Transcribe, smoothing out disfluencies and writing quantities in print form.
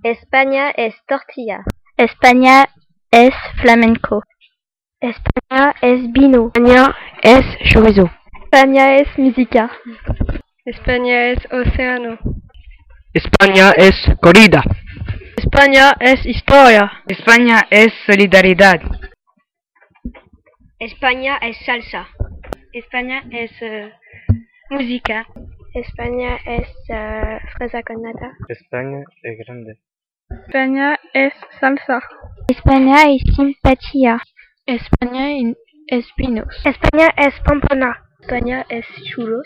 España es tortilla. España es flamenco. España es vino. España es chorizo. España es música. España es océano. España es corrida. España es historia. España es solidaridad. España es salsa. España es música. España es fresa con nata. España es grande. España es salsa. España es simpatía. España es vinos. España es pompona. España es churros.